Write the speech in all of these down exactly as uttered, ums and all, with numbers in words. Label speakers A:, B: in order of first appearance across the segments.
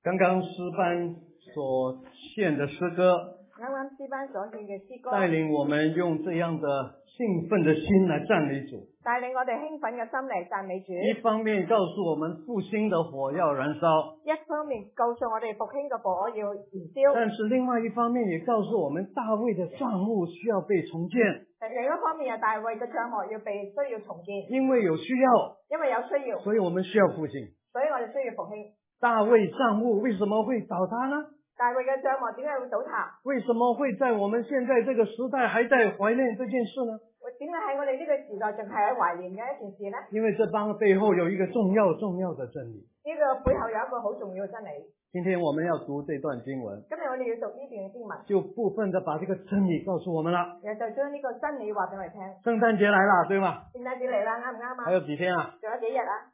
A: 刚刚诗班所献的诗歌，
B: 啱啱詩班所獻嘅詩歌，
A: 帶領我們用這樣的興奮的心來讚美主。
B: 帶領我哋興奮嘅心嚟讚美主。
A: 一方面告訴我們復興的火要燃燒，
B: 一方面告訴我哋復興嘅火要燃燒。
A: 但是另外一方面也告訴我們大衛的帳幕需要被重建。
B: 另一方面，大衛嘅帳幕要被需要重建，
A: 因為有需要，
B: 因為有需要，
A: 所以我們需要復興。
B: 所以我哋需要復興。
A: 大衛帳幕為什麼會倒塌呢？
B: 大衛嘅帳幕點解會倒塌？
A: 為什麼會在我們現在這個時代還在懷念這件事呢？
B: 點解喺我哋呢個時代仲係喺懷念嘅一件事呢？
A: 因為這幫背後有一個重要重要的真理。
B: 呢個背後有一個好重要嘅真理。
A: 今天我們要讀這段經文，
B: 今日我哋要讀呢段經文，
A: 就部分的把這個真理告訴我們了。
B: 然後就將呢個真理話俾我哋聽。
A: 聖誕節來了，對嗎？
B: 聖誕節嚟啦，啱唔啱啊？
A: 還有幾天啊？
B: 仲有幾日啊？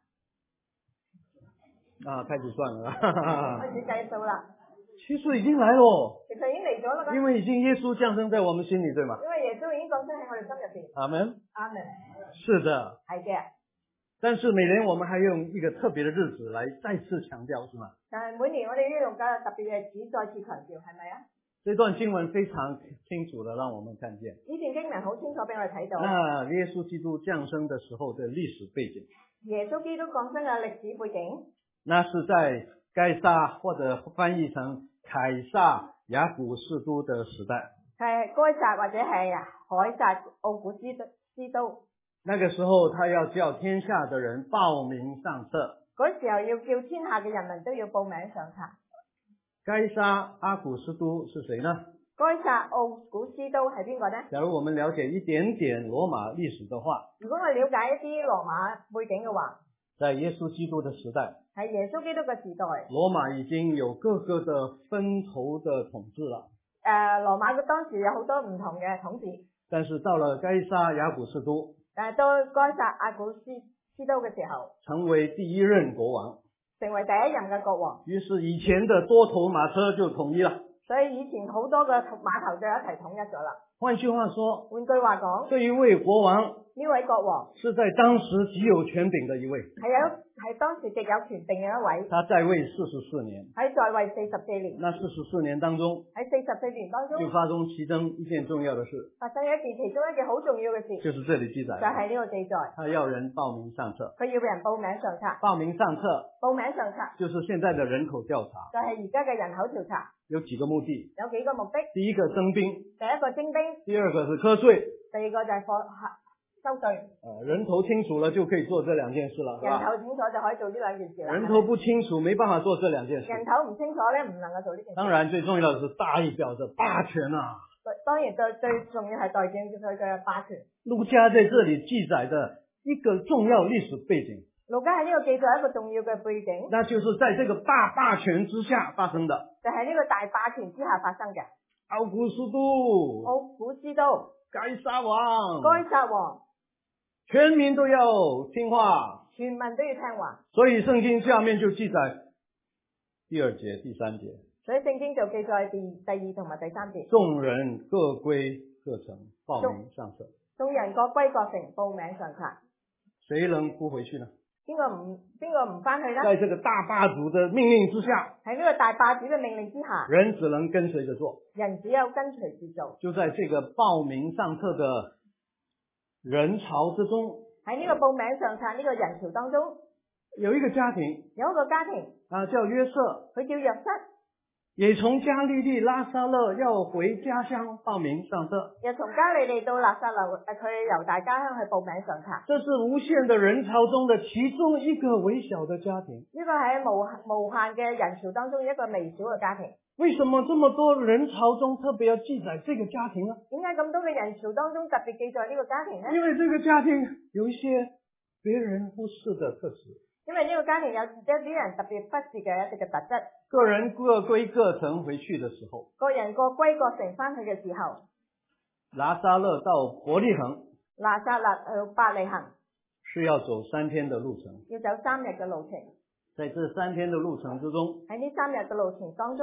A: 啊，開始算了。
B: 開始計數啦。
A: 其實已經來了，
B: 其實已經嚟咗啦。
A: 因為已經耶穌降生在我們心裏，對嗎？
B: 因為耶穌已經降生喺我哋心入邊。
A: 阿門。
B: 阿門。
A: 是的。
B: 係嘅。
A: 但是每年我們還用一個特別的日子來再次強調，是嗎？
B: 但係每年我哋都用個特別嘅日子再次強調，係咪啊？
A: 這段經文非常清楚的讓我們看見。
B: 呢段經文好清楚俾我哋睇到。
A: 那耶穌基督降生的時候的歷史背景。
B: 耶穌基督降生嘅歷史背景。
A: 那是在該撒或者翻譯成凱撒亞古士都的時代。
B: 係該撒或者係凱撒奧古斯斯都。
A: 那個時候他要叫天下的人報名上冊。
B: 嗰時候要叫天下嘅人民都要報名上冊。
A: 該撒亞古士都是誰呢？
B: 該撒奧古斯都係邊個呢？
A: 假如我們了解一點點羅馬歷史的話，
B: 如果我了解一啲羅馬背景嘅話，
A: 在耶穌基督的時代，
B: 係耶穌基督嘅時代，
A: 羅馬已經有各個的分頭的統治了。
B: 誒、呃，羅馬嘅當時有好多唔同嘅統治，
A: 但是到了該撒亞古士都，
B: 但係到該撒亞古斯斯都嘅時候，
A: 成為第一任國王，
B: 成為第一任嘅國王。
A: 於是以前的多頭馬車就統一了。
B: 所以以前好多嘅碼頭就一齊統一咗啦。
A: 換句話說，
B: 換句話講，
A: 這一位國王，
B: 呢位國王
A: 是在當時極有權柄的一位，
B: 係有係當時極有權柄嘅一位。
A: 他在位四十四年，
B: 喺在位四十四年。
A: 那四十四年當中，
B: 喺四十四年當中，
A: 就發生其中一件重要的事，
B: 發生一件其中一件好重要嘅事，
A: 就是這裡記載，
B: 就係呢個記載，
A: 他要人報名上冊。
B: 佢要人報名上冊。
A: 報名上冊，
B: 報名上冊，
A: 就是現在的人口調查，
B: 就係而家嘅人口調查。
A: 有幾個目的？
B: 有幾個目的？
A: 第一個徵兵，
B: 第一個徵兵，
A: 第二個是課稅，
B: 第二個就係課收稅。
A: 呃，人頭清楚了就可以做這兩件事了，是吧？
B: 人頭清楚就可以做呢兩件事啦。
A: 人頭不清楚沒辦法做這兩件事。
B: 人頭唔清楚咧，唔能夠做呢件事。
A: 當然最重要的是代表着霸權啊。
B: 當然最最重要係代表佢嘅霸權。
A: 路加在這裡記載的一個重要歷史背景。
B: 路加喺呢個記載一個重要嘅背景，
A: 那就是在這個大霸權之下發生的，
B: 就係呢個大霸權之下發生嘅。
A: 奧古斯都，
B: 奧古斯都，
A: 該撒王，
B: 該撒王，
A: 全民都要聽話，
B: 全民都要聽話。
A: 所以聖經下面就記載第二節、第三節，
B: 所以聖經就記載第第二同埋第三節。
A: 眾人各歸各城，報名上冊。
B: 眾人各歸各城，報名上冊。
A: 誰能不回去呢？
B: 邊個唔邊個唔翻去呢？
A: 在這個大霸主的命令之下，
B: 喺呢個大霸主嘅命令之下，
A: 人只能跟隨着做。
B: 人只有跟隨住做。
A: 就在這個報名上冊的人潮之中，
B: 喺呢個報名上冊呢個人潮當中，
A: 有一個家庭，
B: 有一個家庭
A: 啊，叫約瑟，
B: 佢叫約瑟，
A: 也從加利利拉撒勒要回家鄉報名上冊。
B: 又從加利利到拿撒勒，誒，佢由大家鄉去報名上冊。
A: 這是無限的人潮中的其中一個微小的家庭。
B: 呢個喺無無限嘅人潮當中一個微小嘅家庭。
A: 為什麼這麼多人潮中特別要記載這個家庭呢？
B: 點解咁多嘅人潮當中特別記載呢個家庭呢？
A: 因為這個家庭有一些別人忽視的特質。
B: 因為呢個家庭有一啲人特別忽視嘅一啲嘅特質。
A: 個人各歸各城回去的時候，
B: 個人各歸各城翻去嘅時候，
A: 拿撒勒到伯利恆，
B: 拿撒勒去伯利恆
A: 是要走三天的路程。
B: 要走三日嘅路程。
A: 在這三天的路程之中，
B: 喺呢三日嘅路程當中，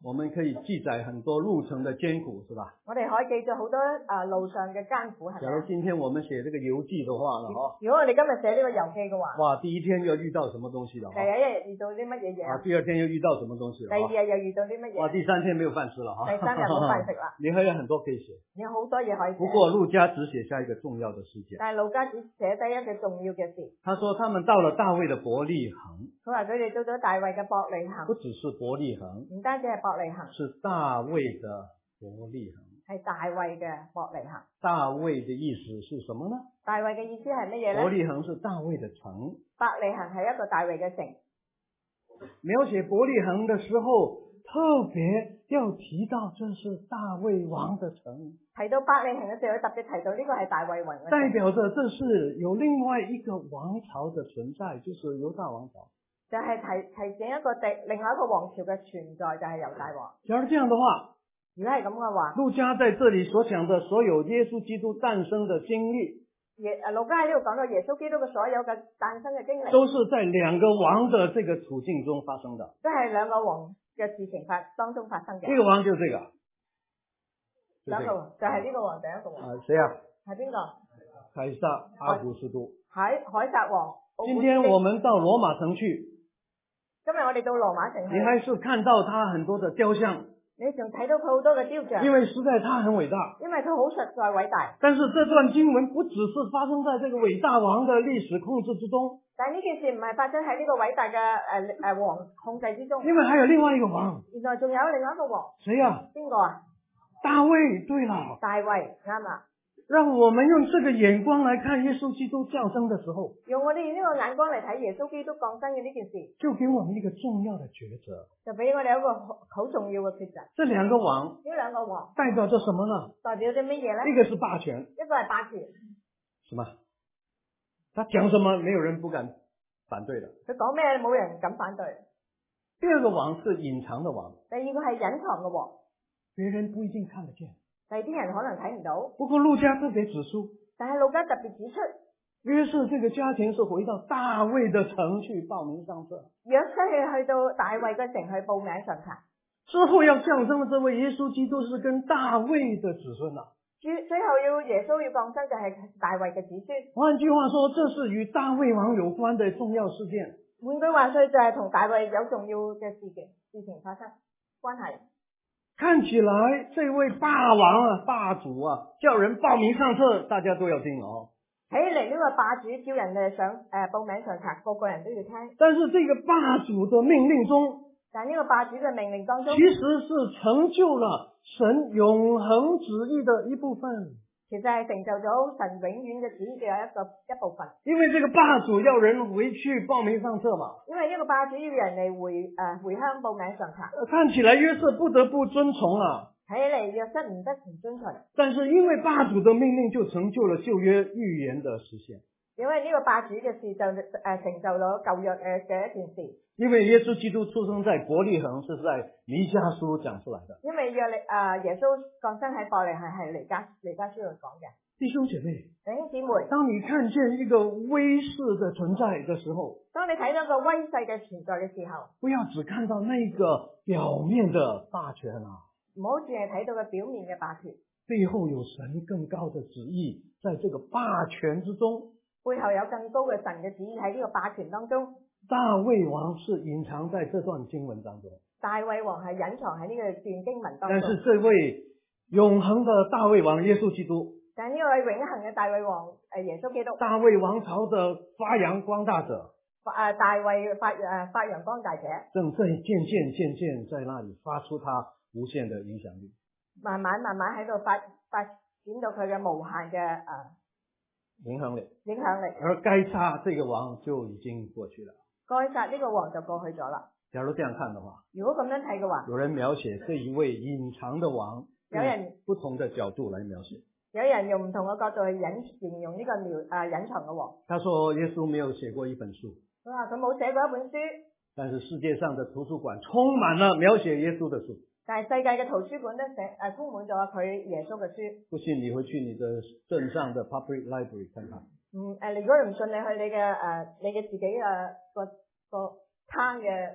A: 我們可以記載很多路程的艱苦，是吧？
B: 我哋可以記咗好多啊路上嘅艱苦，係咪？
A: 假如今天我們寫這個遊記的話呢，哈，
B: 如果我哋今日寫呢個遊記嘅話，
A: 哇，第一天又遇到什麼東西了？
B: 第一日遇到啲乜嘢嘢
A: 啊，第二天又遇到什麼東西了？
B: 第二日又遇到啲乜嘢？
A: 哇，第三天沒有飯吃了哈。
B: 第三日冇飯食啦。
A: 你還有很多可以寫。
B: 有好多嘢可以寫。
A: 不過路加只寫下一個重要的事件。
B: 但係路加只寫低一個重要嘅事。
A: 他說他們到了大衛的伯利恆。
B: 佢話佢哋到咗大衛嘅伯利恆。
A: 不只是伯利恆。
B: 唔單止係伯利恆。
A: 是大衛的伯利恆。係
B: 大衛嘅伯利恆。
A: 大衛的意思是什麼呢？
B: 大衛嘅意思係乜嘢咧？
A: 伯利恆是大衛的城。
B: 伯利恆係一個大衛嘅城。
A: 描寫伯利恆的時候，特別要提到這是大衛王的城。
B: 提到伯利恆嘅時候，特別提到呢個係大衛王嘅城。
A: 代表着這是有另外一個王朝的存在，就是猶大王朝。
B: 就係提提醒一個第另外一個王朝嘅存在，就係猶大王。
A: 假如這樣的話，
B: 如果係咁嘅話，
A: 路加在這裡所講的所有耶穌基督誕生的經歷，
B: 耶誒路加喺呢度講到耶穌基督嘅所有嘅誕生嘅經歷，
A: 都是在兩個王的這個處境中發生的。
B: 都係兩個王嘅事情發當中發生嘅。
A: 呢個王就這個，
B: 兩個王就係呢個王第一個王。
A: 啊，誰啊？
B: 係邊個？
A: 凱撒阿古斯都。
B: 喺凱撒王。
A: 今天我們到羅馬城去。
B: 今日我哋到羅馬城去。
A: 你還是看到他很多的雕像。
B: 你仲睇到佢好多嘅雕像。
A: 因為實在他很偉大。
B: 因為佢好實在偉大。
A: 但是這段經文不只是發生在這個偉大王的歷史控制之中。
B: 但係呢件事唔係發生喺呢個偉大嘅誒誒王控制之中。
A: 因為還有另外一個王。
B: 原來仲有另外一個王。
A: 誰啊？
B: 邊個啊？
A: 大衛。對了。
B: 大衛啱啦。
A: 讓我們用這個眼光來看耶穌基督降生的時候，
B: 用我哋呢個眼光嚟睇耶穌基督降生嘅呢件事，
A: 就給我們一個重要的抉擇，
B: 就俾我哋一個好重要嘅抉擇。
A: 這兩個王，
B: 呢兩個王
A: 代表着什麼呢？
B: 代表咗乜嘢咧？
A: 一個是霸權，
B: 一個係霸權，
A: 什麼？他講什麼，沒有人不敢反對的。
B: 佢講咩，冇人敢反對。
A: 第二個王是隱藏的王，
B: 第二個係隱藏嘅王，
A: 別人不一定看得見。
B: 第啲人可能睇唔到，
A: 不過路加特別指出，
B: 但係路加特別指出，
A: 約瑟這個家庭是回到大衛的城去報名上冊，
B: 約瑟係去到大衛嘅城去報名上冊，
A: 之後要降生的這位耶穌基督是跟大衛的子孫啊，
B: 最最後要耶穌要降生就係大衛嘅子孫。
A: 換句話說，這是與大衛王有關的重要事件。
B: 換句話說，就係同大衛有重要嘅事情事情發生關係。
A: 看起來這位霸王啊、霸主啊，叫人報名上冊，大家都要聽哦。
B: 睇嚟呢個霸主叫人誒上誒報名上冊，個個人都要聽。
A: 但是這個霸主的命令中，
B: 但呢個霸主嘅命令當中，
A: 其實是成就了神永恆旨意的一部分。
B: 其實係成就咗神永遠嘅旨意嘅一個一部分。
A: 因為這個霸主要人回去報名上冊嘛。
B: 因為呢個霸主要人嚟回誒、呃、回鄉報名上冊。
A: 看起來約瑟不得不遵從啊。
B: 睇嚟約瑟唔得唔遵從。
A: 但是因為霸主的命令，就成就了舊約預言的實現。
B: 因為呢個霸主嘅事就誒、呃、成就咗舊約誒嘅一件事。
A: 因為耶穌基督出生在伯利恆，是在彌迦書講出來的。
B: 因為約利誒耶穌降生喺伯利恆係彌迦彌迦書度講嘅。
A: 弟兄姐妹，
B: 弟兄姊妹，
A: 當你看見一個威勢的存在的時候，
B: 當你睇到個威勢嘅存在嘅時候，
A: 不要只看到那個表面的霸權啊，
B: 唔好淨係睇到個表面嘅霸權，
A: 背後有神更高的旨意，在這個霸權之中，
B: 背後有更高嘅神嘅旨意喺呢個霸權當中。
A: 大衛王是隱藏在這段經文當中，
B: 大衛王係隱藏喺呢個段經文當中。
A: 但是這位永恆的大衛王耶穌基督，
B: 但呢位永恆嘅大衛王誒耶穌基督，
A: 大衛王朝的發揚光大者，
B: 誒大衛發誒發揚光大者，
A: 正在漸漸漸漸在那裡發出他無限的影響力，
B: 慢慢慢慢喺度發發展到佢嘅無限嘅誒
A: 影響力，
B: 影響力。
A: 而該撒這個王就已經過去了。
B: 該撒呢個王就過去咗啦。
A: 假如這樣看的話，
B: 如果咁樣睇嘅話，
A: 有人描寫這一位隱藏的王，
B: 有人
A: 不同的角度來描寫。
B: 有人用唔同嘅角度去隱形容呢個描誒隱藏嘅王。
A: 他說耶穌沒有寫過一本書，
B: 佢話佢冇寫過一本書，
A: 但是世界上的圖書館充滿了描寫耶穌的書。
B: 但係世界嘅圖書館都寫誒充滿咗佢耶穌嘅書。
A: 不信你回去你的鎮上的 public library 看看。
B: 嗯誒，如果唔信你去你嘅誒、呃、你嘅自己嘅個個攤嘅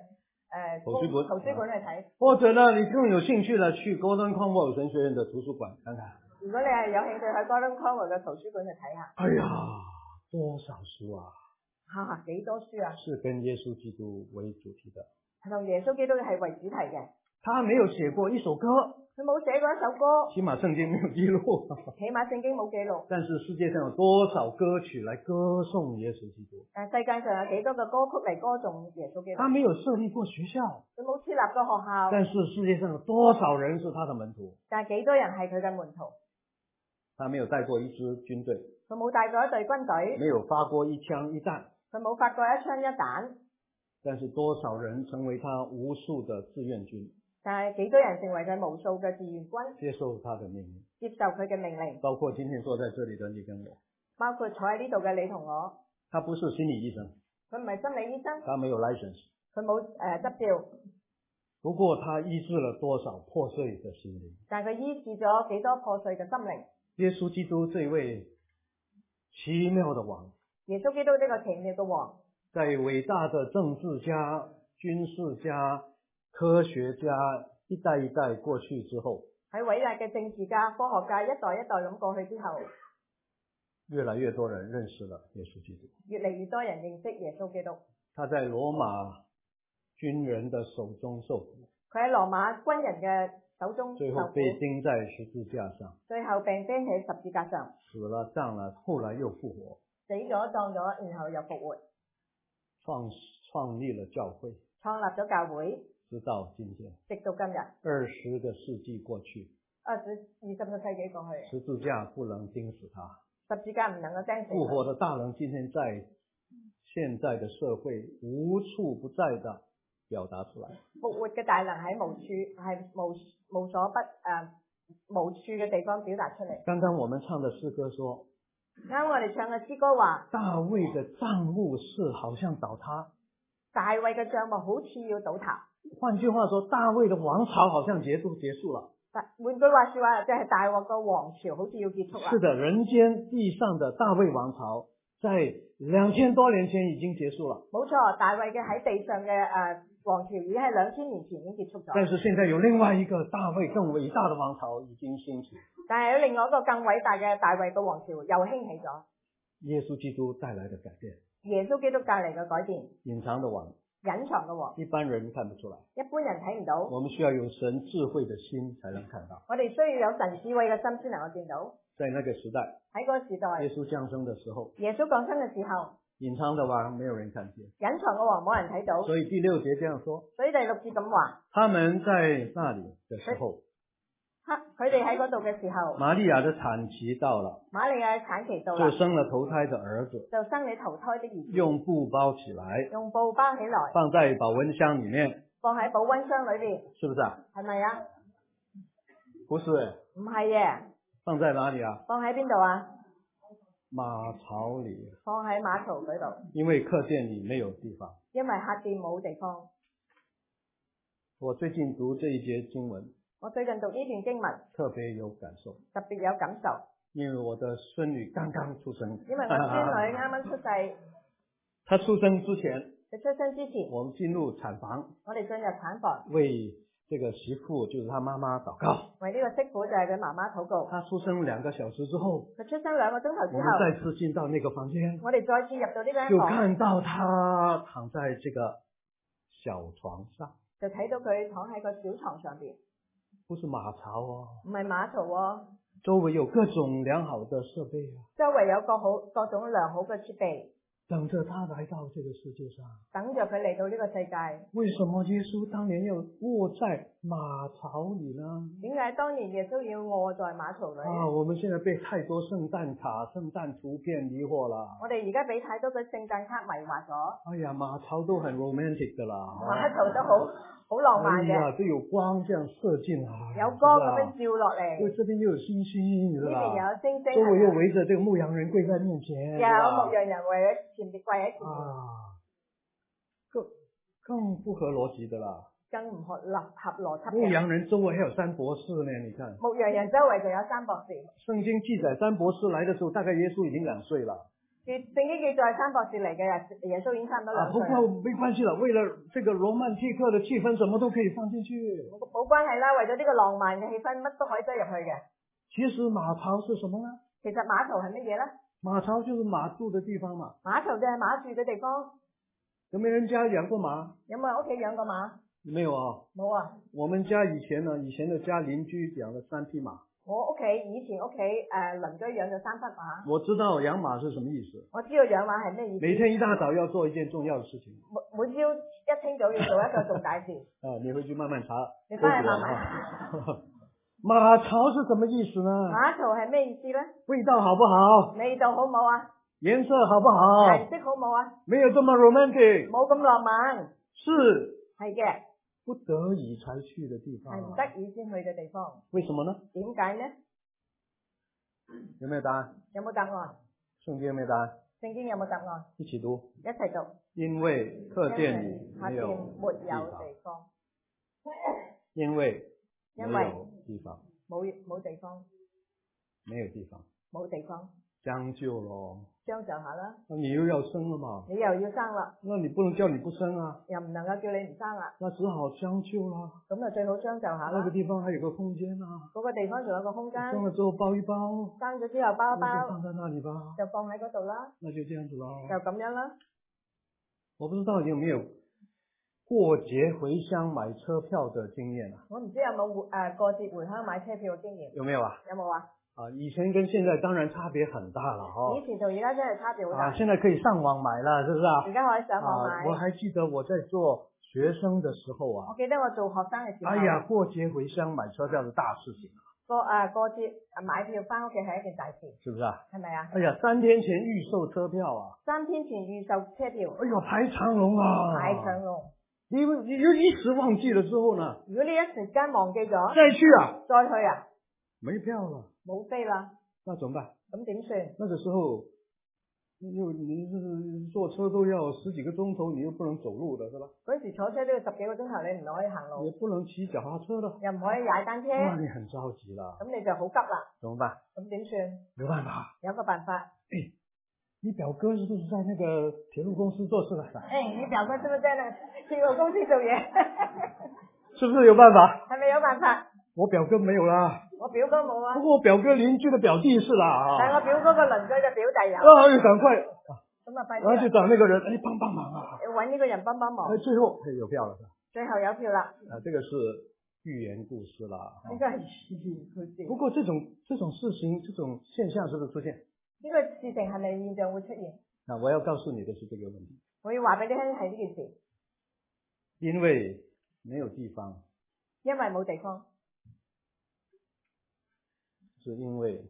B: 誒
A: 圖書館
B: 圖書館去睇。
A: 或者呢，你更有興趣呢，去 Gordon Conwell 神學院的圖書館看看。
B: 如果你係有興趣去 Gordon Conwell 嘅圖書館去睇下。
A: 哎呀，多少書啊！
B: 嚇幾多書啊！
A: 是跟耶穌基督為主題的。
B: 係同耶穌基督係為主題嘅。
A: 他沒有寫過一首歌。
B: 佢冇寫過一首歌。
A: 起碼聖經沒有記錄。
B: 起碼聖經冇記錄。
A: 但是世界上有多少歌曲來歌頌耶穌基督？
B: 但世界上有幾多個歌曲嚟歌頌耶穌基督？
A: 他沒有設立過學校。
B: 佢冇設立過學校。
A: 但是世界上有多少人是他的門徒？
B: 但係幾多人係佢嘅門徒？
A: 他沒有帶過一支軍隊。
B: 佢冇帶過一隊軍隊。
A: 沒有發過一槍一彈。
B: 佢冇發過一槍一彈。
A: 但是多少人成為他無數的志願軍？
B: 但係幾多人成為佢無數嘅志願軍？
A: 接受他的命令。
B: 接受佢嘅命令。
A: 包括今天坐在這裏的你跟我。
B: 包括坐喺呢度嘅你同我。
A: 他不是心理醫生。
B: 佢唔係心理醫生。
A: 他沒有 license。
B: 佢冇誒執照。
A: 不過他醫治了多少破碎的心靈？
B: 但係佢醫治咗幾多破碎嘅心靈？
A: 耶穌基督這位奇妙的王。
B: 耶穌基督呢個奇妙嘅王。
A: 在偉大的政治家、軍事家、科學家一代一代過去之後，
B: 喺偉大嘅政治家、科學家一代一代咁過去之後，
A: 越來越多人認識了耶穌基督。
B: 越嚟越多人認識耶穌基督。
A: 他在羅馬軍人的手中受苦。
B: 佢喺羅馬軍人嘅手中受苦。
A: 最後被釘在十字架上。
B: 最後被釘喺十字架上。
A: 死了葬了，後來又復活。
B: 死咗葬咗，然後又復活。
A: 創創立了教會。
B: 創立咗教會。
A: 直到今天。
B: 直到今日。
A: 二十個世紀過去。
B: 二十二十個世紀過去。
A: 十字架不能釘死他。
B: 十字架唔能夠釘死。
A: 復活的大能今天在現在的社會無處不在的表達出來。
B: 復活嘅大能喺無處係無無所不誒、呃、無處嘅地方表達出嚟。
A: 剛剛我們唱的詩歌說。
B: 啱我哋唱嘅詩歌話。大
A: 衛嘅帳幕是好像倒塌。
B: 大衛嘅帳幕好似要倒塌。
A: 換句話說，大衛的王朝好像結束結束了。
B: 換句話說話，即係大衛個王朝好似要結束啦。是
A: 的，人間地上的大衛王朝在兩千多年前已經結束了。
B: 冇錯，大衛嘅喺地上嘅誒王朝已經係兩千年前已經結束咗。
A: 但是現在有另外一個大衛更偉大的王朝已經興起。
B: 但係有另外一個更偉大嘅大衛嘅王朝又興起咗。
A: 耶穌基督帶來的改變。
B: 耶穌基督帶嚟嘅改變。
A: 隱藏的王。
B: 隱藏嘅王。
A: 一般人看不出來。
B: 一般人睇唔到。
A: 我們需要有神智慧的心才能看到。
B: 我哋需要有神智慧嘅心先能夠見到。
A: 在那個時代。
B: 喺嗰個時代。
A: 耶穌降生的時候。
B: 耶穌降生嘅時候。
A: 隱藏的王沒有人看見。
B: 隱藏嘅王冇人睇到。
A: 所以第六節這樣說。
B: 所以第六節咁話。
A: 他們在那裡的時候。
B: 佢哋喺嗰度嘅時候，
A: 瑪利亞的產期到了，
B: 瑪利亞嘅產期到了，
A: 就生了頭胎的兒子，
B: 就生你頭胎的兒子，
A: 用布包起來，
B: 用布包起來，
A: 放在保溫箱裡面，
B: 放喺保溫箱裏邊，
A: 是不是啊？
B: 係咪啊？
A: 不是，
B: 唔係嘅，
A: 放在哪裡啊？
B: 放喺邊度啊？
A: 馬槽裡，
B: 放喺馬槽嗰度，
A: 因為客店裡沒有地方，
B: 因為客店冇地方。
A: 我最近讀這一節經文。
B: 我最近讀呢段經文，
A: 特別有感受，
B: 特別有感受，
A: 因為我的孫女剛剛出生，
B: 因為我孫女啱啱出世，
A: 她出生之前，
B: 佢出生之前，
A: 我們進入產房，
B: 我哋進入產房，
A: 為這個媳婦，就是她媽媽禱告，
B: 為呢個媳婦就係佢媽媽禱告。
A: 她出生兩個小時之後，
B: 佢出生兩個鐘頭之後，
A: 我們再次進到那個房間，
B: 我哋再次入到呢間房，
A: 就看到她躺在這個小床上，
B: 就睇到佢躺喺個小床上邊。
A: 不是馬槽哦，
B: 唔係馬槽喎，
A: 周圍有各種良好的設備啊，
B: 周圍有各好各種良好嘅設備，
A: 等着他來到這個世界上，
B: 等着佢嚟到呢個世界。
A: 為什麼耶穌當年要臥在馬槽裏呢？
B: 點解當年耶穌要臥在馬槽裏？
A: 啊，我們現在被太多聖誕卡、聖誕圖片迷惑了。
B: 我哋而家俾太多嘅聖誕卡迷惑咗。
A: 哎呀，馬槽都很 romantic 的啦，
B: 馬槽都好好浪漫嘅。
A: 哎呀，都有光這樣射進來，
B: 有光咁樣照落嚟。
A: 因為這邊又有星星，
B: 呢邊又有星星，
A: 周圍又圍着這個牧羊人跪在面前，
B: 有牧羊人圍喺前邊跪喺前邊。
A: 啊，更更不合邏輯的啦。
B: 更唔合立合邏輯。
A: 牧羊人周圍還有三博士呢，你看。
B: 牧羊人周圍仲有三博士。
A: 聖經記載三博士來的時候，大概耶穌已經兩歲了。
B: 聖經記載三博士嚟嘅日，耶穌已經差唔多
A: 啊，不
B: 兩歲啦。
A: 过没关系了，为了这个罗曼蒂克的气氛，什么都可以放进去。
B: 冇冇關係啦，為咗呢個浪漫嘅氣氛，乜都可以擠入去嘅。
A: 其实馬槽是什麼呢？
B: 其實馬槽係乜嘢咧？
A: 馬槽就是馬住的地方嘛。
B: 馬槽就係馬住嘅地方。
A: 有沒有人家養過馬？
B: 有冇人屋企養過馬？
A: 沒有啊。
B: 冇啊。
A: 我們家以前呢，以前的家鄰居養了三匹馬。
B: 我屋企以前屋企誒鄰居養咗三匹馬。
A: 我知道養馬是什麼意思。
B: 我知道養馬係咩意思。
A: 每天一大早要做一件重要的事情。
B: 每每朝一清早要做一個重大事。
A: 啊，你回去慢慢查。
B: 你翻去慢慢查。
A: 馬槽是什麼意思呢？
B: 馬槽係咩意思咧？
A: 味道好不好？
B: 味道好唔好啊？
A: 顏色好不好？
B: 顏色好唔好啊？
A: 沒有這麼 romantic。
B: 冇咁浪漫。
A: 是。
B: 係嘅。
A: 不得已才去的地方。
B: 係唔得已先去嘅地方。
A: 為什麼呢？
B: 點解呢？
A: 有沒有答案？
B: 有冇答案？
A: 聖經有沒有答案？
B: 聖經有冇答案？
A: 一起讀。
B: 一齊讀。
A: 因為客店裏沒有
B: 地方。
A: 因為
B: 因為
A: 沒有地方。
B: 冇冇地方。
A: 沒有地方。
B: 冇地方。
A: 將就咯。
B: 將就下啦。
A: 那你又要生了嘛？
B: 你又要生啦。
A: 那你不能叫你不生啊。
B: 又唔能夠叫你唔生啦。
A: 那只好將就啦。
B: 咁就最好將就下啦。
A: 那個地方還有個空間啊。
B: 嗰個地方仲有個空間。
A: 生了之後包一包。
B: 生咗之後包一包。
A: 就放在那裡吧。
B: 就放喺嗰度啦。
A: 那就這樣子咯。
B: 就咁樣啦。
A: 我不知道你有沒有過節回鄉買車票的經驗啊？
B: 我唔知有冇誒過節回鄉買車票嘅經驗。
A: 有沒有啊？
B: 有冇啊？
A: 啊，以前跟現在當然差別很大了哈。
B: 以前同而家真係差別好大。
A: 啊，現在可以上網買了，是不是啊？
B: 而家可以上網買。
A: 啊，我還記得我在做學生的時候啊。
B: 我記得我做學生嘅時候。
A: 哎呀，過節回鄉買車票是大事情啊。
B: 過誒過節買票翻屋企係一件大事。
A: 是不是啊？
B: 係咪啊？
A: 哎呀，三天前預售車票啊。
B: 三天前預售車票。
A: 哎呦，排長龍啊！
B: 排長龍。
A: 你你就一時忘記了之後呢？
B: 如果你一時間忘記咗。
A: 再去啊？
B: 再去啊？
A: 沒票了。
B: 冇飛啦。
A: 那怎麼辦？
B: 咁點算？
A: 那個時候，又你是坐車都要十幾個鐘頭，你又不能走路的，是吧？
B: 嗰時坐車都要十幾個鐘頭，你唔可以行路。
A: 也不能騎腳踏車的。
B: 又唔可以踩單車。
A: 那你很着急啦。
B: 咁你就好急啦。
A: 怎麼辦？
B: 咁點算？
A: 沒辦法。
B: 有個辦法。
A: 誒，你表哥是不是在那個鐵路公司做事的？
B: 誒，你表哥是不是在那個鐵路公司做嘢？
A: 是不是有辦法？
B: 係咪有辦法？
A: 我表哥沒有啦。
B: 我表哥冇啊。
A: 不過我表哥鄰居的表弟是啦啊。
B: 但係我表哥個鄰居嘅表弟有。
A: 啊，趕快。
B: 咁啊，快啲。
A: 然後去找那個人，誒，幫幫忙啊。
B: 要揾呢個人幫幫忙。
A: 最後有票了。
B: 最後有票啦。
A: 啊，這個是寓言故事啦。
B: 呢個係寓言故事。
A: 不過這種這種事情，這種現象是不是出現？
B: 呢個事情係咪現象會出現？
A: 那我要告訴你的是這個問題。
B: 我要話俾你聽係呢件事。
A: 因為沒有地方。
B: 因為冇地方。
A: 是因為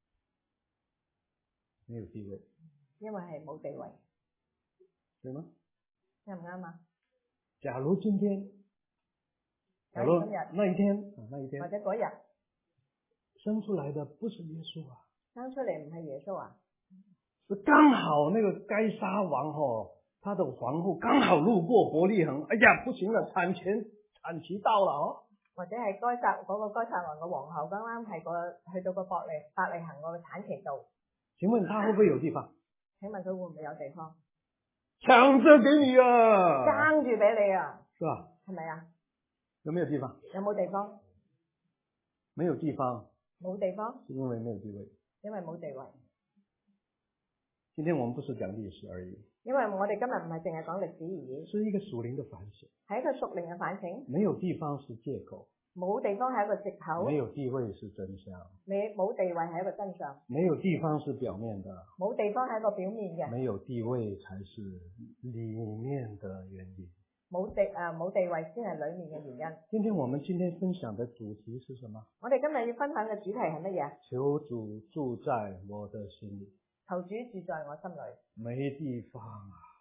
A: 沒有地位。
B: 因為係冇地位。
A: 對嗎？
B: 啱唔啱啊？
A: 假如今天，假如那一天，啊，那一天，
B: 或者嗰日
A: 生出來的不是耶穌啊，
B: 生出嚟唔係耶穌啊，
A: 是剛好那個該殺王哦，他的皇后剛好路過伯利恆，哎呀，不行了，產前產期到了哦。
B: 或者係該殺嗰個該殺王嘅皇后剛啱係個去到個伯利伯利恆個產期度。
A: 請問他會不會有地方？
B: 請問佢會唔會有地方？
A: 搶着給你啊！
B: 爭住俾你啊！
A: 是吧？
B: 係咪啊？
A: 有沒有地方？
B: 有冇地方？
A: 沒有地方。
B: 冇地方。
A: 是因為沒有地位。
B: 因為冇地位。
A: 今天我們不是講歷史而已。
B: 因為我哋今日唔係淨係講歷史而已。
A: 是一個屬靈的反省。
B: 係一個屬靈嘅反省。
A: 沒有地方是借口。
B: 冇地方係一個藉口。
A: 沒有地位是真相。
B: 你冇地位係一個真相。
A: 沒有地方是表面的。
B: 冇地方係一個表面嘅。
A: 沒有地位才是裏面的原因。
B: 冇地誒冇地位先係裏面嘅原因。
A: 今天我們今天分享的主題是什麼？
B: 我哋今日要分享嘅主題係乜嘢？
A: 求主住在我的心裏。
B: 求主住在我心裏。
A: 沒地方啊！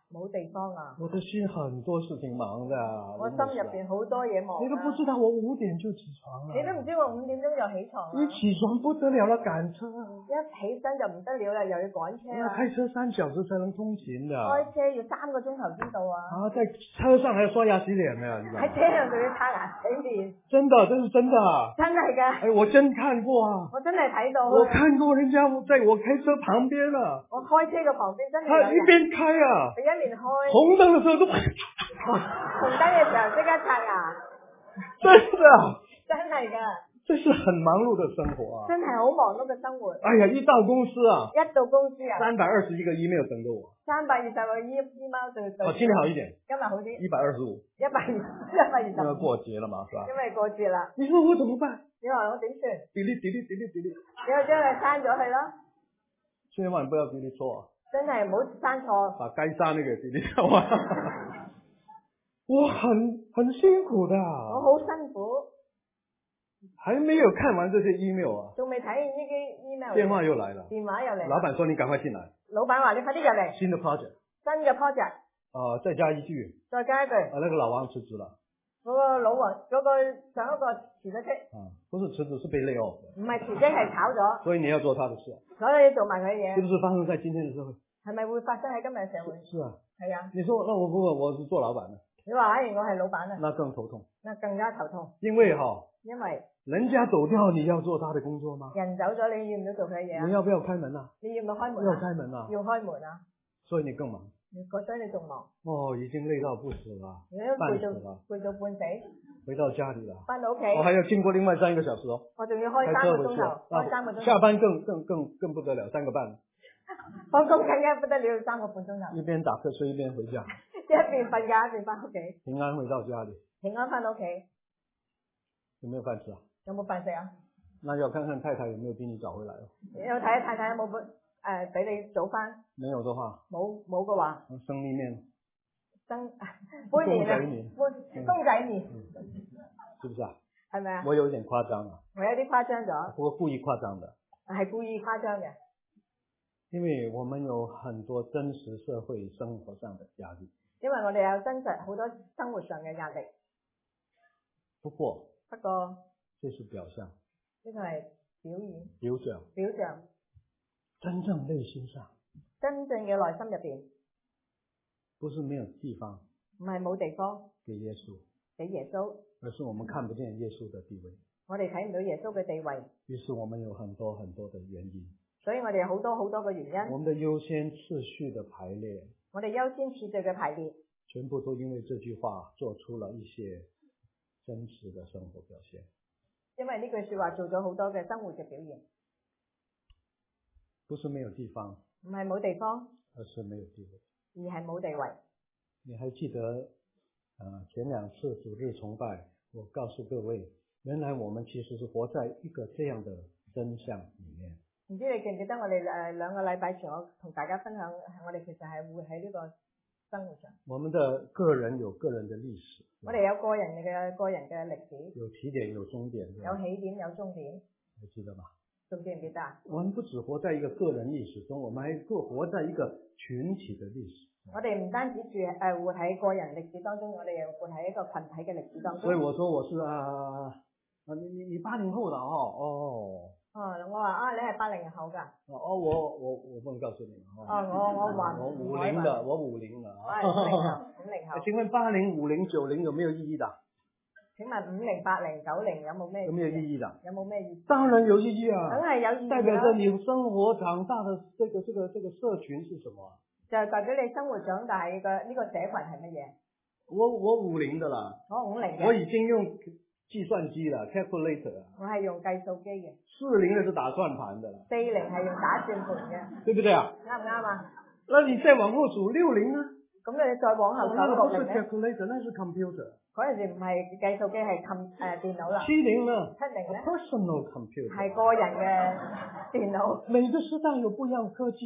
B: 冇地方啊！
A: 我的心很多事情忙的，
B: 我心入邊好多嘢忙、啊。
A: 你都不知道我五點就起床了。
B: 你都唔知我五點鐘就起床啦。
A: 一起床不得了了，趕車。
B: 一起身就唔得了啦，又要趕車
A: 啊！開車三小時才能通勤的。
B: 開車要三個鐘頭先到啊。
A: 啊，在車上還要刷牙洗臉呢，
B: 喺車上仲要刷牙洗臉。
A: 真的，這是真的。
B: 真係噶。
A: 哎，我真看過啊。
B: 我真係睇到。
A: 我看過人家在我開車旁邊啊。
B: 我開車嘅旁邊真係。
A: 他一邊開啊。
B: 佢一邊開。
A: 紅燈嘅時候都。
B: 紅燈嘅時候即刻刷牙。
A: 真的。
B: 真係噶。
A: 這是很忙碌的生活啊。
B: 真係好忙碌嘅生活。
A: 哎呀，一到公司啊。
B: 一到公司啊。
A: 三百二十一個 email 等着我。
B: 三百二十個 email 對對。
A: 哦，今天好一點。
B: 今日好啲。
A: 一百二十五。
B: 一百二，一百二十。
A: 因為過節了嘛，是吧？
B: 因為過節啦。
A: 你說我怎麼辦？
B: 你話我點算
A: ？delete delete delete delete。
B: 你又將佢刪咗佢咯。
A: 千萬不要 delete 錯。
B: 真係唔好刪錯。
A: 把該刪那個 delete 掉啊！我很很辛苦的。
B: 我好辛苦。
A: 還沒有看完這些 email 啊。
B: 仲未睇完呢啲 email。
A: 電話又來了。
B: 電話又嚟。
A: 老闆說你趕快進來。
B: 老闆話你快啲入嚟。
A: 新的 project。
B: 新嘅 project。
A: 啊，再加一句。
B: 再加一句。
A: 啊，那個老王辭職了。
B: 嗰個老王，嗰個上一個辭咗職。
A: 啊，不是辭職，是被 lay off。
B: 唔係辭職，係炒咗。
A: 所以你要做他的事。
B: 所以要做埋佢嘅嘢。
A: 是不是發生在今天的社會？
B: 係咪會發生喺今日嘅社會？
A: 是啊。
B: 係啊。
A: 你說，那我不過我是做老闆的。
B: 你話哎，我係老闆啊。
A: 那更頭痛。
B: 那更加頭痛。
A: 因為哈。
B: 因為。
A: 人家走掉，你要做他的工作嗎？
B: 人走咗，你要唔要做佢嘅嘢啊？
A: 你要不要開門啊？
B: 你要唔要開門？
A: 要開門啊！
B: 要開門啊！
A: 所以你更忙。
B: 所以你仲忙。
A: 哦，已經累到不死了。
B: 半死了。累到半死。
A: 回到家裏了。
B: 翻到屋企。
A: 我還要經過另外三個小時哦。
B: 我仲要開三個鐘頭，開三個鐘頭。
A: 下班更更更更不得了，三個半。
B: 放工更加不得了，三個半鐘頭。
A: 一邊打瞌睡一邊回家。
B: 一邊瞓覺一邊翻屋企。
A: 平安回到家裏。
B: 平安翻到屋企。
A: 有沒有飯吃啊？
B: 有冇飯食啊？
A: 那要看看太太有沒有比你早回來哦。
B: 要睇下太太有冇誒比你早翻。
A: 沒有的話。
B: 冇冇嘅話。
A: 生意麵。
B: 生杯麵啊。杯公仔麵。
A: 是不是啊？
B: 係咪啊？
A: 我有點誇張啊。
B: 我有啲誇張咗。
A: 不過故意誇張的。
B: 係故意誇張嘅。
A: 因為我們有很多真實社會生活上的壓力。
B: 因為我哋有真實好多生活上嘅壓力。
A: 不過。
B: 不過。
A: 這是表象。
B: 呢個係表演。
A: 表象。
B: 表象。
A: 真正內心上。
B: 真正嘅內心入邊。
A: 不是沒有地方。
B: 唔係冇地方。
A: 給耶穌。
B: 俾耶穌。
A: 而是我們看不見耶穌的地位。
B: 我哋睇唔到耶穌嘅地位。
A: 於是我們有很多很多的原因。
B: 所以我哋有好多好多嘅原因。
A: 我們的優先次序的排列。
B: 我哋優先次序嘅排列。
A: 全部都因為這句話做出了一些真實的生活表現。
B: 因為呢句說話做咗好多嘅生活嘅表現。
A: 不是沒有地方。
B: 唔係冇地方。
A: 而是沒有地位。
B: 而係冇地位。
A: 你還記得，呃，前兩次主日崇拜，我告訴各位，原來我們其實是活在一個這樣的真相裏面。
B: 唔知你記唔記得我哋誒兩個禮拜前我同大家分享，我哋其實係活喺呢個生活上。
A: 我們的個人有個人的歷史。
B: 我哋有個人嘅個人嘅歷史。
A: 有起點有終點。
B: 有起點有終點。
A: 你記得嗎？
B: 仲記唔記得啊？
A: 我們不只活在一個個人歷史中，我們還活活在一個群體的歷史。
B: 我哋唔單止住誒活喺個人歷史當中，我哋又活喺一個群體嘅歷史當中。
A: 所以我說我是啊，啊你你你八零後的哦哦。
B: 哦，我話啊，你係八零後噶。
A: 哦，我我我不能告訴你。
B: 哦，我我話
A: 我五零的，我五零的。
B: 我係五零後，五零後。
A: 請問八零、五零、九零有沒有意義的？
B: 請問五零、八零、九零有冇咩？
A: 有沒有意義的？
B: 有冇咩意義？
A: 當然有意義啊！
B: 梗係有意義。
A: 代表着你生活長大的這個這個這個社群是什麼？
B: 就係代表你生活長大嘅呢個社群係乜嘢？
A: 我我五零的啦。
B: 我五零嘅。
A: 我已經用計算機啦 ，calculator 啊。
B: 我係用計數機嘅。
A: 四零嘅是打算盤的啦。
B: 四零係用打算盤嘅。
A: 對不對啊？
B: 啱唔啱啊？
A: 那你再往後數六零呢？
B: 咁你再往後數六零咧？
A: 那不是 calculator，那是 computer。
B: 嗰陣時唔係計數機，係冚誒電腦啦。
A: 七零呢？
B: 七零咧
A: ？personal computer。
B: 係個人嘅電腦。
A: 每個時代有不一樣科技。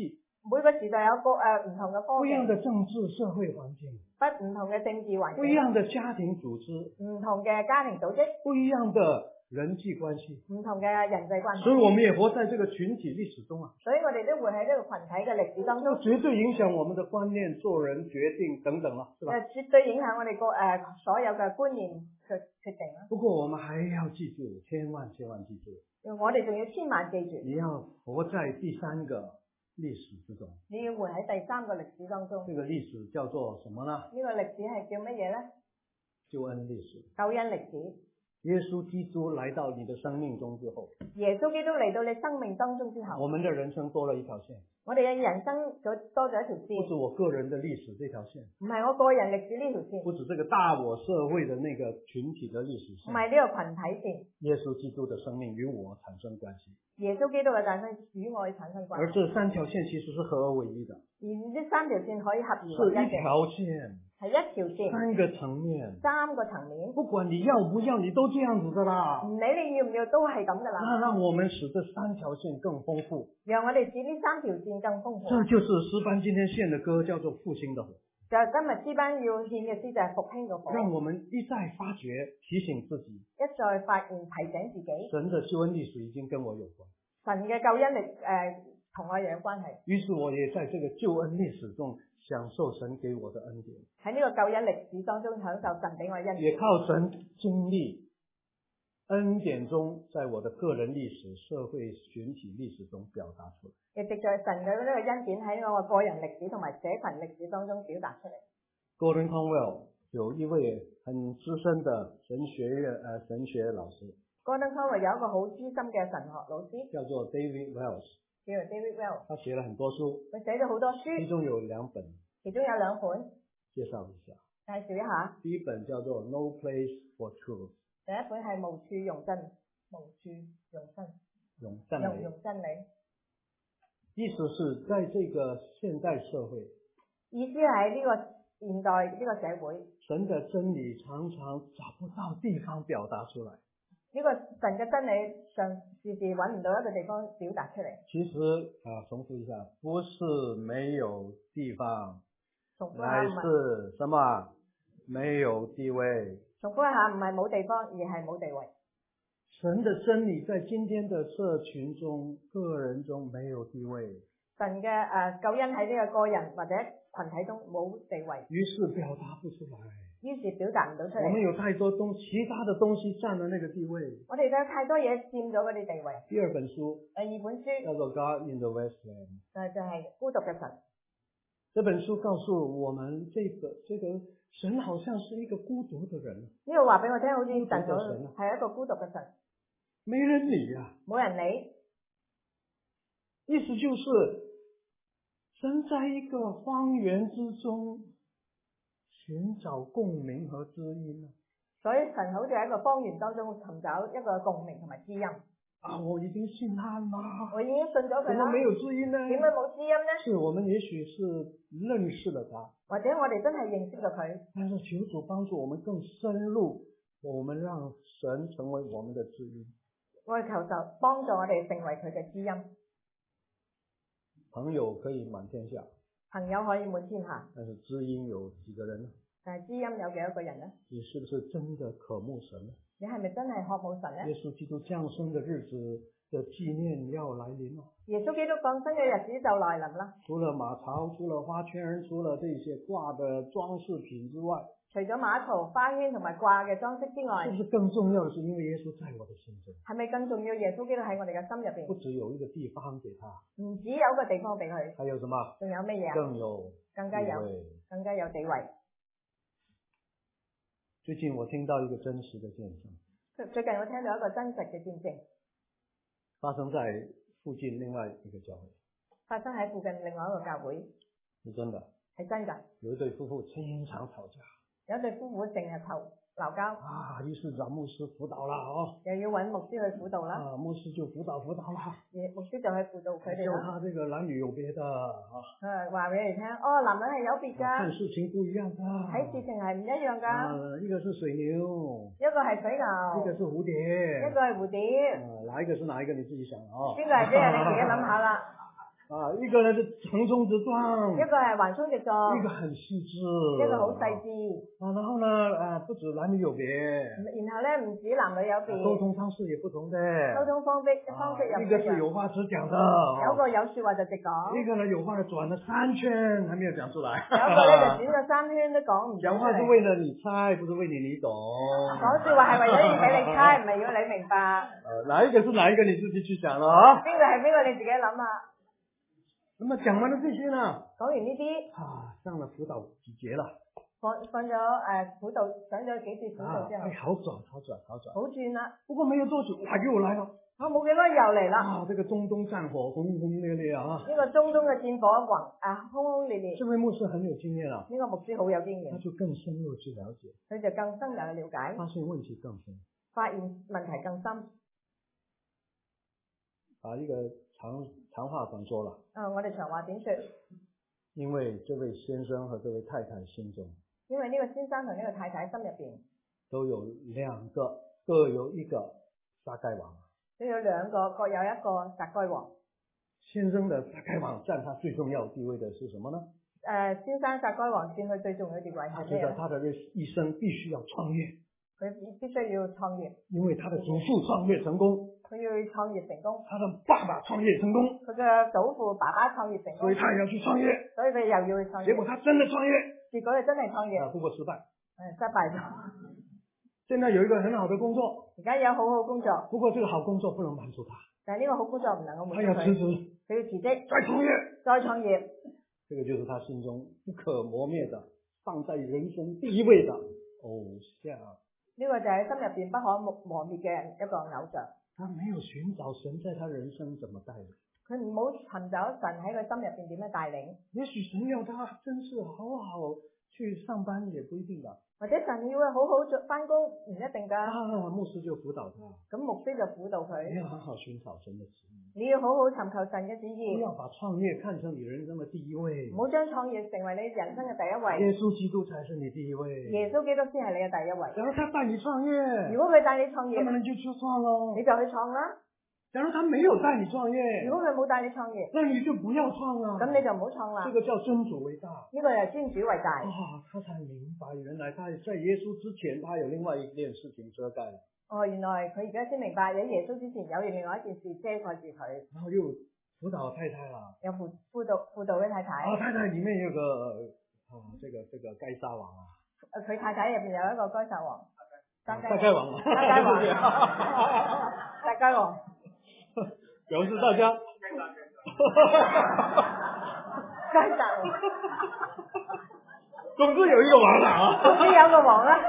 B: 每個時代有個誒唔同嘅科
A: 不一樣的
B: 技，
A: 政治社會環境，
B: 不唔同嘅政治環境，
A: 不一樣的家庭組織，
B: 唔同嘅家庭組織，
A: 不一樣的人際關係，
B: 唔同嘅人際關係。
A: 所以我們也活在這個群體歷史中啊，
B: 所以我哋都會喺呢個群體嘅歷史當中，
A: 絕對影響我們的觀念、做人、決定等等啦，是吧？
B: 誒絕對影響我哋個誒所有嘅觀念決決定啦。
A: 不過我們還要記住，千萬千萬記住，
B: 我哋仲要千萬記住，
A: 你要活在第三個歷史之中。
B: 你要活喺第三個歷史當中。
A: 這個歷史叫做什麼呢？
B: 呢個歷史係叫乜嘢咧？
A: 救恩歷史。
B: 救恩歷史。
A: 耶穌基督來到你的生命中之後，
B: 耶穌基督嚟到你生命當中之後，
A: 我們的人生多了一條線。
B: 我哋嘅人生咗多咗一條線。
A: 不止我個人的歷史這條線，
B: 唔係我個人歷史呢條線。
A: 不止這個大我社會的那個群體的歷史線。
B: 唔係呢個群體線。
A: 耶穌基督的生命與我產生關係。
B: 耶穌基督嘅誕生與我產生關係。
A: 而這三條線其實是合而為一的。
B: 而呢三條線可以合而為一嘅。
A: 是一條線。
B: 係一條線，
A: 三個層面，
B: 三個層面，
A: 不管你要不要，你都這樣子的啦。
B: 唔理你要唔要，都係咁噶啦。
A: 那讓我們使這三條線更豐富，
B: 讓我哋使呢三條線更豐富。
A: 這就是詩班今天獻的歌，叫做復興的火。
B: 就今日詩班要獻嘅詩就係復興嘅火。
A: 讓我們一再發覺，提醒自己，
B: 一再發現提醒自己，
A: 神的救恩歷史已經跟我有關。
B: 神嘅救恩歷誒同我有關係。
A: 於是我也在這個救恩歷史中享受神給我的恩典，
B: 喺呢個救恩歷史當中享受神俾我恩典，
A: 也靠神經歷恩典中，在我的個人歷史、社會群體歷史中表達出來。
B: 亦藉在神嘅呢個恩典喺我個人歷史同埋社群歷史當中表達出嚟。
A: Gordon Conwell 有一位很資深的神學院呃神學老師
B: Gordon Conwell 有一個好資深嘅神學老師，
A: 叫做 David Wells，
B: 叫做 David Wells，
A: 他寫了很多書，
B: 佢寫咗好多書，
A: 其中有兩本，
B: 其中有兩本
A: 介紹一下。
B: 介紹一下。
A: 第一本叫做 No Place for Truth，
B: 第一本係無處容真，無處容真，
A: 容真理，
B: 容真理。
A: 意思是在這個現代社會，
B: 意思係呢個現代呢個社會，
A: 神的真理常常找不到地方表達出來。
B: 呢個神嘅真理上時時揾唔到一個地方表達出嚟。
A: 其實啊，重複一下，不是沒有地方，乃是什麼？沒有地位。
B: 重複一下，唔係冇地方，而係冇地位。
A: 神的真理在今天的社群中、個人中沒有地位。
B: 神嘅誒救恩喺呢個個人或者群體中冇地位，
A: 於是表達不出來。
B: 於是表達唔到出嚟。
A: 我們有太多東其他的東西佔了那個地位。
B: 我哋有太多嘢佔咗嗰啲地位。
A: 第二本書，
B: 第二本書
A: 叫做 God in the Wasteland，
B: 就就係孤獨嘅神。
A: 這本書告訴我們，這個這個神好像是一個孤獨的人。
B: 呢個話俾我聽，好似神
A: 咁
B: 係一個孤獨嘅神，
A: 沒人理啊，
B: 冇人理。
A: 意思就是神在一個荒原之中尋找共鳴和知音啊。
B: 所以神好似喺一個荒原當中尋找一個共鳴同埋知音。
A: 啊，我已經信他啦，
B: 我已經信咗佢啦。
A: 怎麼沒有知音呢？
B: 點解冇知音呢？
A: 是我們也許是認識了他，
B: 或者我哋真係認識咗佢，
A: 但是求主幫助我們更深入，我們讓神成為我們的知音。
B: 我哋求就幫助我哋成為佢嘅知音。
A: 朋友可以滿天下，
B: 朋友可以滿天下，
A: 但是知音有幾個人呢？
B: 但係知音有幾多個人呢？
A: 你是不是真的渴慕神呢？
B: 你係咪真係渴慕神呢？
A: 耶穌基督降生的日子的紀念要來臨了。
B: 耶穌基督降生嘅日子就來臨啦。
A: 除了馬槽，除了花圈，除了這些掛的裝飾品之外，
B: 除咗馬槽、花圈同埋掛嘅裝飾之外，
A: 是不是更重要的是因為耶穌在我的心中？
B: 係咪更重要？耶穌基督喺我哋嘅心入邊，
A: 不只有一個地方給他，
B: 唔只有一個地方俾佢，
A: 還有什麼？
B: 仲有乜嘢啊？
A: 更有
B: 更加有，更加有地位。
A: 最近我聽到一個真實的見證。
B: 最近我聽到一個真實嘅見證，
A: 發生在附近另外一個教會。
B: 發生喺附近另外一個教會。
A: 是真的。
B: 係真㗎。
A: 有一對夫婦經常吵架。
B: 有一對夫婦成日嘈鬧交。
A: 啊，於是找牧師輔導啦，哦。
B: 又要揾牧師去輔導啦。
A: 啊，牧師就輔導輔導啦。
B: 牧師就去輔導佢哋啦。
A: 叫他這個男女有別的啊。
B: 誒，話俾你聽，哦，男人係有別㗎。
A: 看事情不一樣㗎。
B: 睇事情係唔一樣㗎。
A: 啊，一個是水牛。
B: 一個係水牛。
A: 一個是蝴蝶。
B: 一個係蝴蝶。
A: 啊，哪一個是哪一個你自己想啊。
B: 邊個係邊個你自己諗下啦。
A: 啊，一個呢是橫衝直撞，
B: 一個係橫衝直撞，
A: 一個很細緻，
B: 一個好細緻。
A: 啊，然後呢，啊，不止男女有別，
B: 然後咧唔止男女有別，
A: 溝通方式也不同的，
B: 溝通方式方式又唔一樣。
A: 一個是有話直講的，
B: 有個有說話就直講，
A: 一個呢有話呢轉了三圈還沒有講出來，
B: 有一個咧就轉咗三圈都講唔出嚟。
A: 講話是為了你猜，不是為了你懂。
B: 講說話係為咗要俾你猜，唔係要你明白。
A: 呃，哪一個是哪一個你自己去想了啊？
B: 邊個係邊個你自己諗下。
A: 那麼講完了這些呢？
B: 講完呢啲，
A: 啊，上了輔導幾節了。
B: 放放咗誒輔導上咗幾次輔導之後，
A: 哎，好轉好轉好轉，
B: 好轉啦。
A: 不過沒有多久，哇又來了。
B: 我冇幾多又嚟啦。
A: 啊，這個中東戰火轟轟烈烈啊！
B: 呢個中東嘅戰火轟啊轟轟烈烈。
A: 這位牧師很有經驗啦。
B: 呢個牧師好有經驗。
A: 他就更深入去了解。
B: 佢就更深入去了解。
A: 發現問題更深。
B: 發現問題更深。
A: 啊，一個長長話短說了。
B: 啊，我哋長話短說。
A: 因為這位先生和這位太太心中，
B: 因為呢個先生同呢個太太心入邊
A: 都有兩個，各有一個撒該王。
B: 都有兩個，各有一個撒該王。
A: 先生的撒該王佔他最重要地位的是什麼呢？
B: 誒、呃，先生撒該王佔佢最重要嘅地位係咩？
A: 他覺得他的一生必須要創業。
B: 佢必須要創業。因
A: 為他的祖父創業成功。
B: 佢要創業成功。
A: 他的爸爸創業成功。
B: 佢嘅祖父爸爸創業成功。
A: 所以他也要去創業。
B: 所以佢又要去創業。
A: 結果他真的創業。
B: 結果佢真係創業。
A: 啊，不過失敗。
B: 誒，失敗咗。
A: 現在有一個很好的工作。
B: 而家有好好工作。
A: 不過這個好工作不能滿足他。
B: 但係呢個好工作唔能夠滿足佢。
A: 他要辭職。
B: 佢要辭職。
A: 再創業。
B: 再創業。
A: 這個就是他心中不可磨滅的，放在人生第一位的偶像。
B: 呢個就係心入邊不可磨滅嘅一個偶像。
A: 他沒有尋找神在他人生怎麼帶領。
B: 佢唔好尋找神喺佢心入邊點樣帶領。
A: 也許神要他真是好好去上班，也不一定的。
B: 或者神要佢好好做翻工，唔一定噶。
A: 啊，牧師就輔導他。
B: 咁牧師就輔導佢。
A: 你要好好尋找神的旨意。
B: 你要好好尋求神嘅旨意。
A: 不要把創業看成你人生的第一位。
B: 唔好將創業成為你人生嘅第一位。
A: 耶穌基督才是你第一位。
B: 耶穌基督先係你嘅第一位。
A: 假如他帶你創業，
B: 如果佢帶你創業，
A: 咁你就去創咯。
B: 你就去創啦。
A: 假如他沒有帶你創業，
B: 如果佢冇帶你創業，
A: 那你就不要創啦。
B: 咁你就唔好創啦。
A: 這個叫尊主為大。
B: 呢個就係尊主為大。
A: 啊，他才明白原來他在耶穌之前，他有另外一件事情遮蓋。
B: 哦，原來佢而家先明白喺耶穌之前有另外一件事遮蓋住佢。
A: 然後又輔導太太啦。
B: 有輔輔導輔導嘅太太。
A: 啊，太太裏面有個啊，這個這個該撒王啊。
B: 佢太太入邊有一個該撒王。
A: 撒該王。
B: 撒該王。撒該王。
A: 表示大家。
B: 該撒王。
A: 總之有一個王啦啊。
B: 總之有個王啦。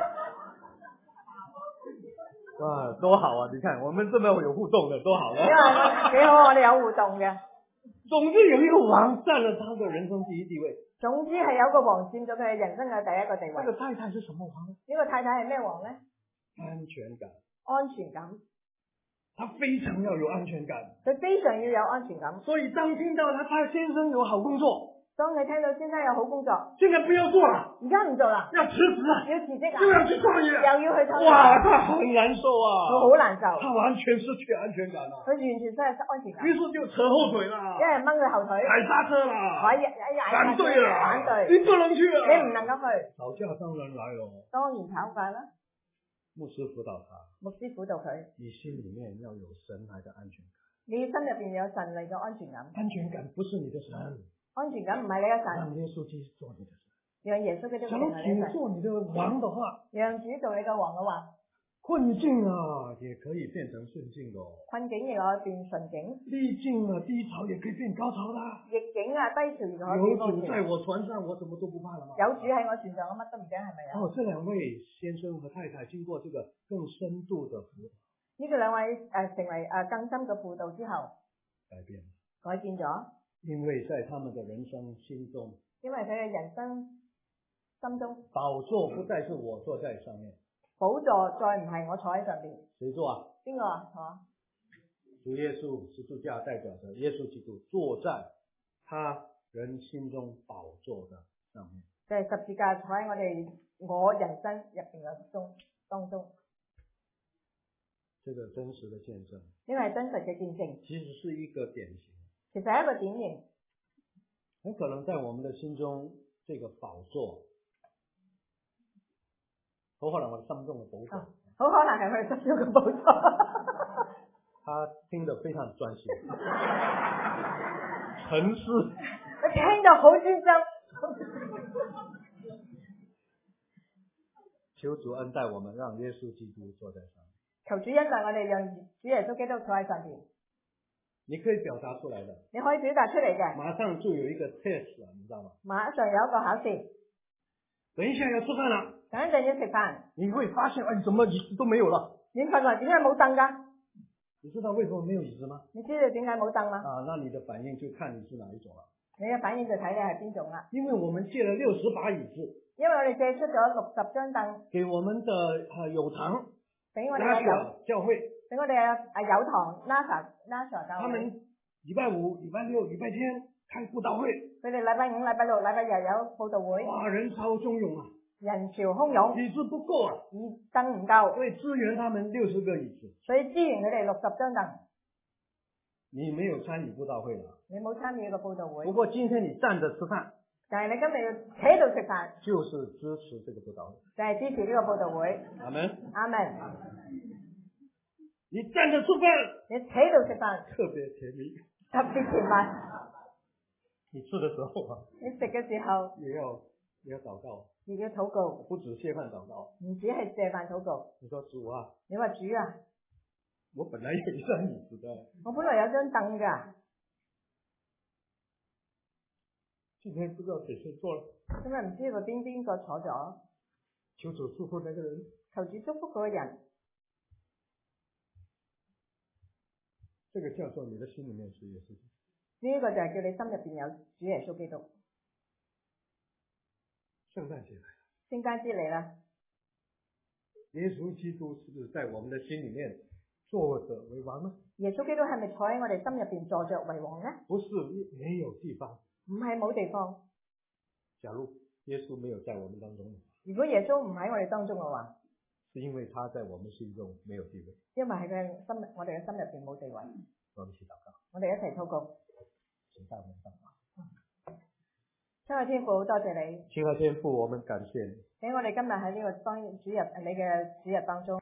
A: 哇，多好啊！你看，我們這麼有互動的，多好啊！
B: 幾好，我哋有互動嘅。
A: 總之有一個王佔了他的人生第一地位。
B: 總之係有個王佔咗佢嘅人生嘅第一個地位。
A: 這個太太是什麼王呢？
B: 呢個太太係咩王呢？
A: 安全感。
B: 安全感。
A: 他非常要有安全感。
B: 佢非常要有安全感。
A: 所以當聽到他他先生有好工作，
B: 當佢聽到先生有好工作，
A: 現在不要做了，
B: 而家唔做啦，
A: 要辭職啊，
B: 要辭職啊，
A: 又要去創業，
B: 又要去創業。
A: 哇，他很難受啊，
B: 佢好難受，
A: 他完全失去安全感啦，
B: 佢完全失去安全感。
A: 於是就扯後腿啦，
B: 一人掹佢後腿，
A: 踩剎車啦，
B: 反
A: 反對啦，
B: 反對，
A: 你不能去啊，
B: 你唔能夠去。
A: 吵架當然來咯，
B: 當然吵架啦。
A: 牧師輔導他，
B: 牧師輔導佢，
A: 你心裏面要有神來的安全感。
B: 你心入邊有神嚟嘅安全感。
A: 安全感不是你的神，
B: 安全感唔係你嘅神。
A: 讓耶穌基督做你的神。
B: 讓耶穌基督做你嘅神。
A: 想主做你的王的話，
B: 讓主做你嘅王嘅話，
A: 困境啊也可以變成順境的。困
B: 境亦可以變順境。
A: 逆境啊低潮也可以變高潮的。
B: 逆境啊低潮亦可以變高潮。
A: 有主在我船上，我什麼都不怕了嘛。
B: 有主喺我船上，我乜都唔驚，係咪啊？
A: 哦，這兩位先生和太太經過這個更深度的輔導，
B: 呢個兩位誒、呃、成為誒更深嘅輔導之後，
A: 改變，
B: 改變咗。
A: 因為在他們的人生心中，
B: 因為佢嘅人生心中，
A: 寶座不再是我坐在上面，
B: 寶座再唔係我坐喺上邊。誰
A: 坐啊？
B: 邊個啊？坐？
A: 主耶穌十字架代表着耶穌基督坐在他人心中寶座的上面。
B: 就係十字架坐喺我哋我人生入邊嘅中當中。
A: 這個真實的見證，
B: 因為真實嘅見證，
A: 其實是一個典型。
B: 其實係一個典型。
A: 很可能在我們的心中，這個寶座，好可能我哋心中嘅寶座，
B: 好可能係佢哋心中嘅寶座。
A: 他聽得非常專心，沉思，
B: 佢聽到好專心。
A: 求主恩待我們，讓耶穌基督坐在上面。
B: 求主恩待我哋，讓主耶穌基督坐喺上邊。
A: 你可以表達出來的，
B: 你可以表達出嚟嘅。
A: 馬上就有一個 test 啦，你知道嗎？
B: 馬上有一個考試。
A: 等一下要吃飯啦，
B: 等一陣要食飯。
A: 你會發現，哎，怎麼椅子都沒有了？
B: 你發覺點解冇凳㗎？
A: 你知道為什麼沒有椅子嗎？
B: 你知道點解冇凳嗎？
A: 啊，那你的反應就看你是哪一種啦。
B: 你嘅反應就睇你係邊種啦。
A: 因為我們借了六十把椅子，
B: 因為我哋借出咗六十張凳，
A: 給我們的啊有堂，
B: 俾我哋有
A: 教會，
B: 俾我哋有啊有堂 Nasa Nasa 教會。
A: 他們禮拜五、禮拜六、禮拜天開佈道會，
B: 佢哋禮拜五、禮拜六、禮拜日有佈道會。
A: 哇，人潮洶湧啊！
B: 人潮洶湧，
A: 椅子不夠啊，
B: 椅凳唔夠，
A: 所以支援他們六十個椅子，
B: 所以支援佢哋六十張凳。
A: 你沒有參與佈道會啦，
B: 你冇參與個佈道會。
A: 不過今天你站着吃飯，
B: 但係你今日要企喺度食飯，
A: 就是支持這個佈道會，
B: 就係支持呢個佈道會。
A: 阿門，
B: 阿門。
A: 你站着吃飯，
B: 你企喺度食飯，
A: 特別甜蜜，
B: 特別甜蜜。
A: 你吃的時候啊，
B: 你食嘅時候
A: 也要也要禱告，
B: 亦要禱告，
A: 不止謝飯禱告，
B: 唔止係謝飯禱告。
A: 你說主啊，
B: 你話主啊，
A: 我本來有一張椅子的，
B: 我本來有張凳㗎，
A: 今天不知道誰先坐了，
B: 今日唔知道邊邊個坐咗。
A: 求主祝福那個人，
B: 求主祝福嗰個人。
A: 這個叫做你的心裏面是耶穌。
B: 呢個就係叫你心入邊有主耶穌基督。
A: 聖誕節來了，
B: 聖誕節嚟啦，
A: 耶穌基督是不是在我們的心裏面坐着為王呢？
B: 耶穌基督係咪坐喺我哋心入邊坐着為王呢？
A: 不是，沒有地方。
B: 唔係冇地方。
A: 假如耶穌沒有在我們當中，
B: 如果耶穌唔喺我哋當中嘅話，
A: 是因為他在我們心中沒有地位。
B: 因為喺佢心，我哋嘅心入邊冇地位。
A: 我們一起禱告，
B: 我哋一齊禱告。
A: 請帶我們上吧。
B: 親愛天父，好多謝你。
A: 親愛天父，我們感謝你。
B: 俾我哋今日喺呢個當主日，你嘅主日當中。